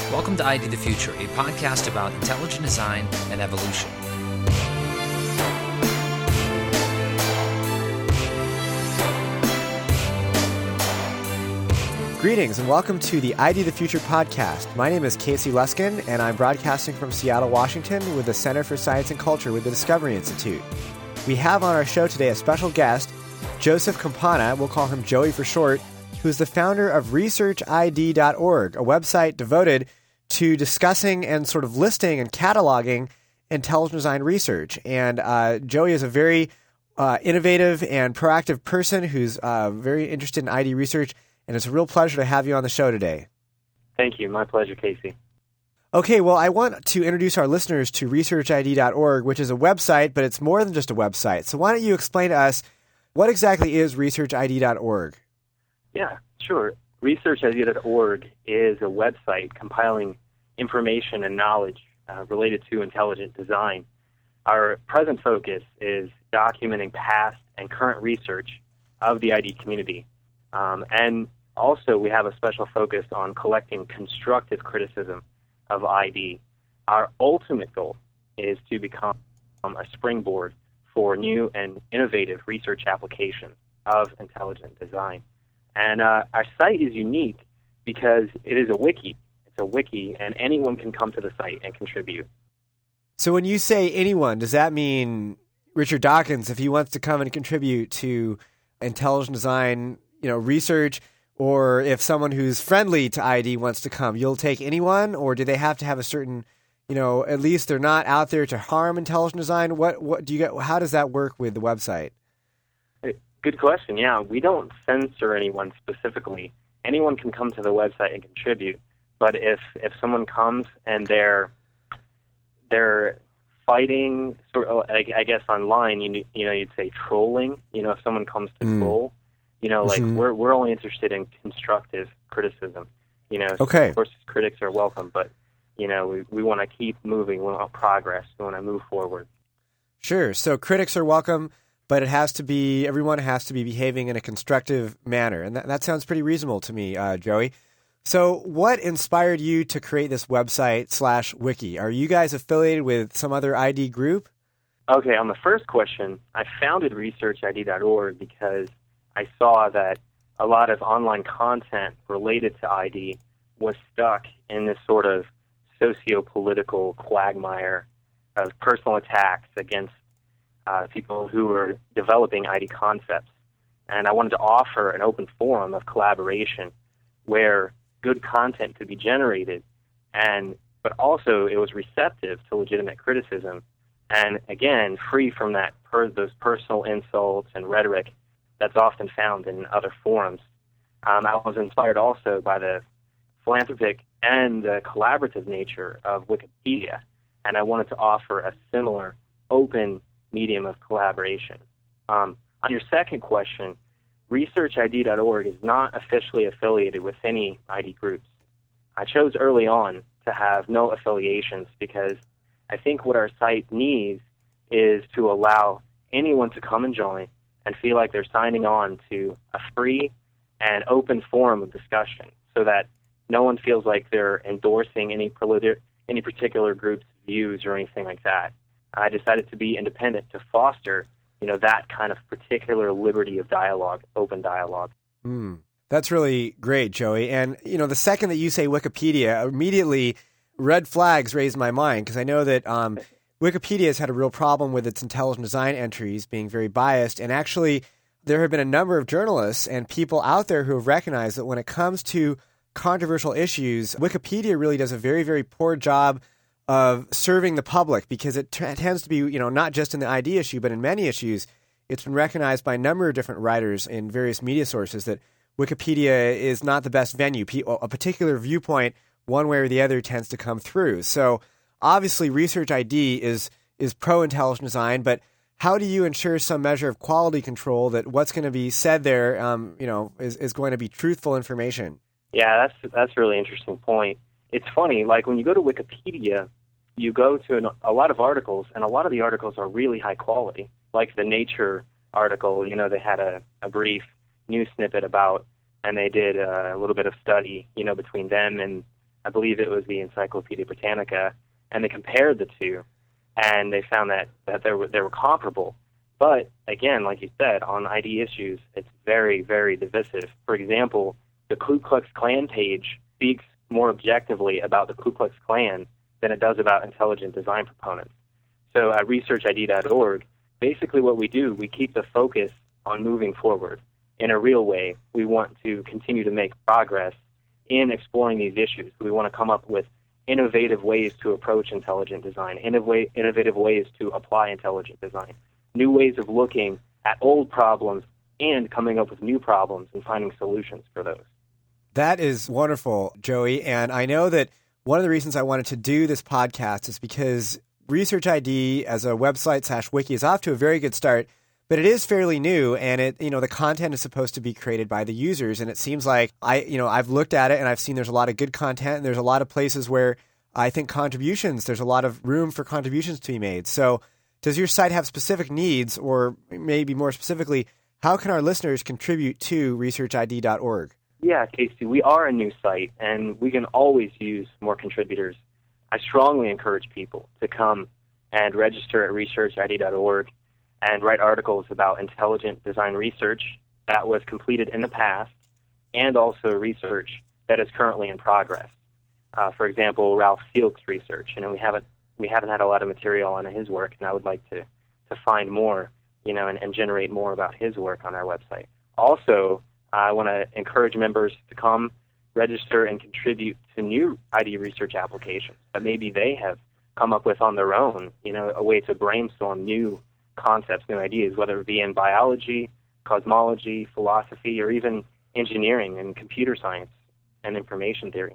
Welcome to ID the Future, a podcast about intelligent design and evolution. Greetings and welcome to the ID the Future podcast. My name is Casey Luskin, and I'm broadcasting from Seattle, Washington with the Center for Science and Culture with the Discovery Institute. We have on our show today a special guest, Joseph Campana, we'll call him Joey for short, who is the founder of ResearchID.org, a website devoted to discussing and sort of listing and cataloging intelligent design research. And Joey is a very innovative and proactive person who's very interested in ID research, and it's a real pleasure to have you on the show today. Thank you. My pleasure, Casey. Okay, well, I want to introduce our listeners to ResearchID.org, which is a website, but it's more than just a website. So why don't you explain to us what exactly is ResearchID.org? Yeah, sure. ResearchID.org is a website compiling information and knowledge related to intelligent design. Our present focus is documenting past and current research of the ID community. And also, we have a special focus on collecting constructive criticism of ID. Our ultimate goal is to become a springboard for new and innovative research applications of intelligent design. And our site is unique because it is a wiki. It's a wiki, and anyone can come to the site and contribute. So when you say anyone, does that mean Richard Dawkins, if he wants to come and contribute to intelligent design research, or if someone who's friendly to ID wants to come, you'll take anyone, or do they have to have a certain, at least they're not out there to harm intelligent design? What do you get? How does that work with the website? Good question. Yeah, we don't censor anyone specifically. Anyone can come to the website and contribute. But if someone comes and they're fighting, I guess online, you'd say trolling. If someone comes to troll. We're only interested in constructive criticism. Okay. Of course, critics are welcome, but we want to keep moving. We want progress. We want to move forward. Sure. So critics are welcome, but everyone has to be behaving in a constructive manner, and that sounds pretty reasonable to me, Joey. So, what inspired you to create this website /wiki? Are you guys affiliated with some other ID group? Okay. On the first question, I founded ResearchID.org because I saw that a lot of online content related to ID was stuck in this sort of socio-political quagmire of personal attacks against people who were developing ID concepts. And I wanted to offer an open forum of collaboration where good content could be generated, but also it was receptive to legitimate criticism, and again, free from those personal insults and rhetoric that's often found in other forums. I was inspired also by the philanthropic and the collaborative nature of Wikipedia, and I wanted to offer a similar open medium of collaboration. On your second question, ResearchID.org is not officially affiliated with any ID groups. I chose early on to have no affiliations because I think what our site needs is to allow anyone to come and join and feel like they're signing on to a free and open forum of discussion so that no one feels like they're endorsing any particular group's views or anything like that. I decided to be independent to foster, that kind of particular liberty of dialogue, open dialogue. That's really great, Joey. And, the second that you say Wikipedia, immediately red flags raise my mind because I know that Wikipedia has had a real problem with its intelligent design entries being very biased. And actually, there have been a number of journalists and people out there who have recognized that when it comes to controversial issues, Wikipedia really does a very, very poor job of serving the public because it tends to be, not just in the ID issue, but in many issues, it's been recognized by a number of different writers in various media sources that Wikipedia is not the best venue. A particular viewpoint, one way or the other, tends to come through. So obviously, ResearchID is pro-intelligent design, but how do you ensure some measure of quality control that what's going to be said there, is going to be truthful information? Yeah, that's a really interesting point. It's funny, like when you go to Wikipedia, you go to a lot of articles, and a lot of the articles are really high quality. Like the Nature article, they had a brief news snippet about, and they did a little bit of study, between them and I believe it was the Encyclopedia Britannica, and they compared the two, and they found that they were comparable. But again, like you said, on ID issues, it's very, very divisive. For example, the Ku Klux Klan page speaks more objectively about the Ku Klux Klan than it does about intelligent design proponents. So at researchid.org, basically what we do, we keep the focus on moving forward in a real way. We want to continue to make progress in exploring these issues. We want to come up with innovative ways to approach intelligent design, innovative ways to apply intelligent design, new ways of looking at old problems and coming up with new problems and finding solutions for those. That is wonderful, Joey. And I know that one of the reasons I wanted to do this podcast is because ResearchID as a website/wiki is off to a very good start, but it is fairly new, and the content is supposed to be created by the users. And it seems like I've looked at it and I've seen there's a lot of good content, and there's a lot of places where I think there's a lot of room for contributions to be made. So does your site have specific needs, or maybe more specifically, how can our listeners contribute to researchid.org? Yeah, Casey, we are a new site, and we can always use more contributors. I strongly encourage people to come and register at researchid.org and write articles about intelligent design research that was completed in the past and also research that is currently in progress. For example, Ralph Seelk's research. We haven't had a lot of material on his work, and I would like to find more, and generate more about his work on our website. Also, I want to encourage members to come register and contribute to new ID research applications that maybe they have come up with on their own, a way to brainstorm new concepts, new ideas, whether it be in biology, cosmology, philosophy, or even engineering and computer science and information theory.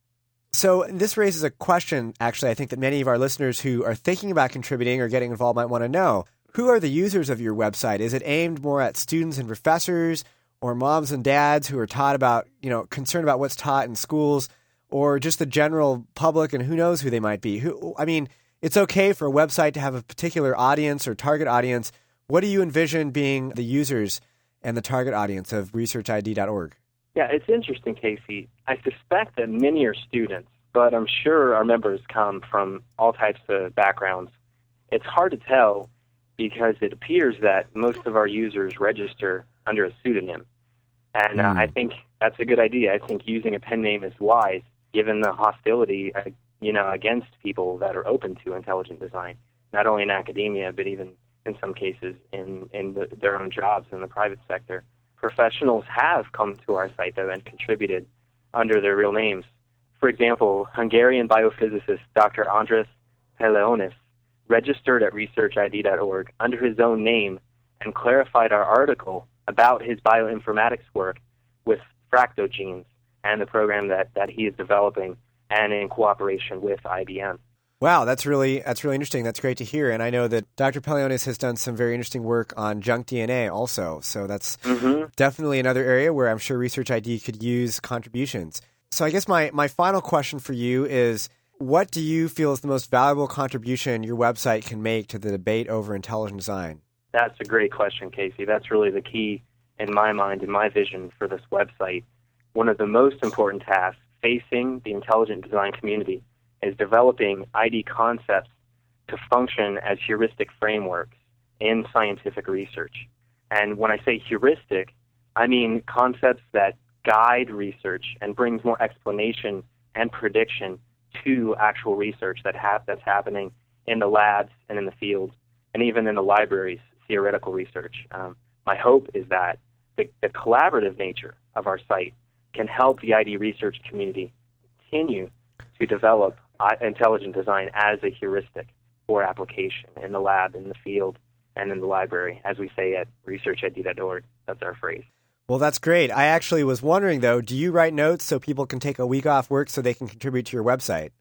So this raises a question, actually, I think that many of our listeners who are thinking about contributing or getting involved might want to know. Who are the users of your website? Is it aimed more at students and professors, or moms and dads who are concerned about what's taught in schools, or just the general public, and who knows who they might be? It's okay for a website to have a particular audience or target audience. What do you envision being the users and the target audience of researchid.org? Yeah, it's interesting, Casey. I suspect that many are students, but I'm sure our members come from all types of backgrounds. It's hard to tell because it appears that most of our users register under a pseudonym. And I think that's a good idea. I think using a pen name is wise, given the hostility, against people that are open to intelligent design, not only in academia, but even in some cases in their own jobs in the private sector. Professionals have come to our site, though, and contributed under their real names. For example, Hungarian biophysicist Dr. Andras Peleonis registered at researchid.org under his own name and clarified our article about his bioinformatics work with Fractogenes and the program that he is developing and in cooperation with IBM. Wow, that's really interesting. That's great to hear. And I know that Dr. Peleonis has done some very interesting work on junk DNA also. So that's definitely another area where I'm sure ResearchID could use contributions. So I guess my final question for you is, what do you feel is the most valuable contribution your website can make to the debate over intelligent design? That's a great question, Casey. That's really the key in my mind, in my vision for this website. One of the most important tasks facing the intelligent design community is developing ID concepts to function as heuristic frameworks in scientific research. And when I say heuristic, I mean concepts that guide research and brings more explanation and prediction to actual research that's happening in the labs and in the fields and even in the libraries, theoretical research. My hope is that the collaborative nature of our site can help the ID research community continue to develop intelligent design as a heuristic for application in the lab, in the field, and in the library, as we say at researchid.org. That's our phrase. Well, that's great. I actually was wondering, though, do you write notes so people can take a week off work so they can contribute to your website?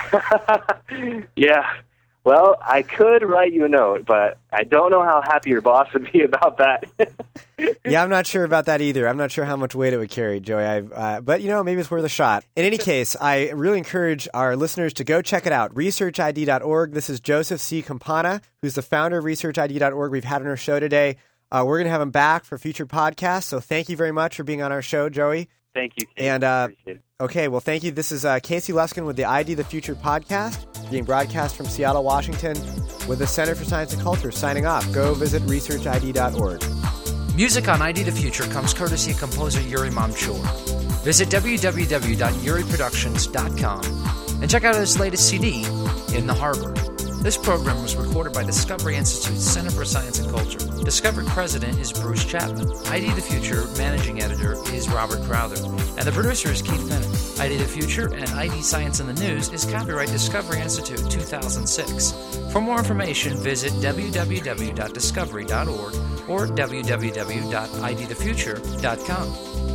Yeah. Well, I could write you a note, but I don't know how happy your boss would be about that. Yeah, I'm not sure about that either. I'm not sure how much weight it would carry, Joey. But, maybe it's worth a shot. In any case, I really encourage our listeners to go check it out, researchid.org. This is Joseph C. Campana, who's the founder of researchid.org. We've had on our show today. We're going to have him back for future podcasts, so thank you very much for being on our show, Joey. Thank you, Casey. And Appreciate it. okay, well, thank you. This is Casey Luskin with the ID the Future podcast, being broadcast from Seattle, Washington, with the Center for Science and Culture. Signing off. Go visit researchid.org. Music on ID the Future comes courtesy of composer Yuri Mamchur. Visit www.yuriproductions.com and check out his latest CD, In the Harbor. This program was recorded by Discovery Institute's Center for Science and Culture. Discovery President is Bruce Chapman. ID the Future Managing Editor is Robert Crowther. And the producer is Keith Bennett. ID the Future and ID Science in the News is copyright Discovery Institute 2006. For more information, visit www.discovery.org or www.idthefuture.com.